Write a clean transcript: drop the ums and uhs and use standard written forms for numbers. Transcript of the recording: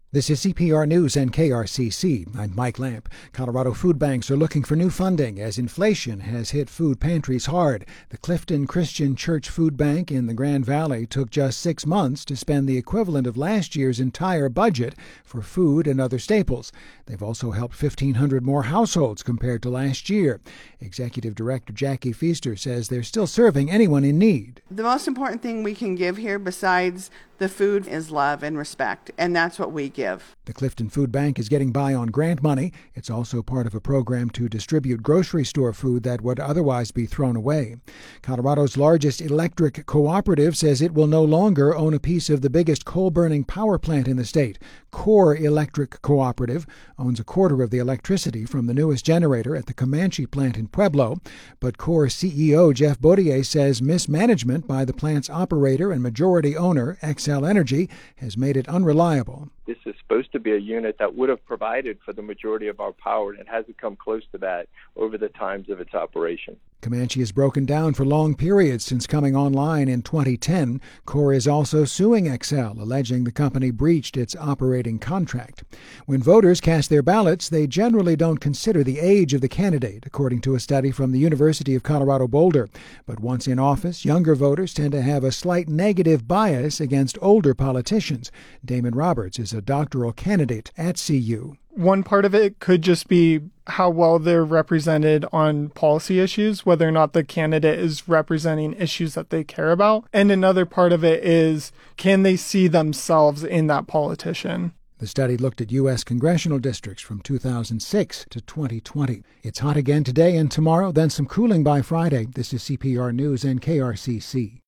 This is CPR News and KRCC. I'm Mike Lamp. Colorado food banks are looking for new funding as inflation has hit food pantries hard. The Clifton Christian Church Food Bank in the Grand Valley took just 6 months to spend the equivalent of last year's entire budget for food and other staples. They've also helped 1,500 more households compared to last year. Executive Director Jackie Feaster says they're still serving anyone in need. The most important thing we can give here besides the food is love and respect, and that's what we give. The Clifton Food Bank is getting by on grant money. It's also part of a program to distribute grocery store food that would otherwise be thrown away. Colorado's largest electric cooperative says it will no longer own a piece of the biggest coal-burning power plant in the state. Core Electric Cooperative owns a quarter of the electricity from the newest generator at the Comanche plant in Pueblo. But Core CEO Jeff Baudier says mismanagement by the plant's operator and majority owner, Xcel Energy, has made it unreliable. This is supposed to be a unit that would have provided for the majority of our power, and it hasn't come close to that over the times of its operation. Comanche has broken down for long periods since coming online in 2010. Core is also suing Xcel, alleging the company breached its operating contract. When voters cast their ballots, they generally don't consider the age of the candidate, according to a study from the University of Colorado Boulder. But once in office, younger voters tend to have a slight negative bias against older politicians. Damon Roberts is a doctoral candidate at CU. One part of it could just be how well they're represented on policy issues, whether or not the candidate is representing issues that they care about. And another part of it is, can they see themselves in that politician? The study looked at U.S. congressional districts from 2006 to 2020. It's hot again today and tomorrow, then some cooling by Friday. This is CPR News and KRCC.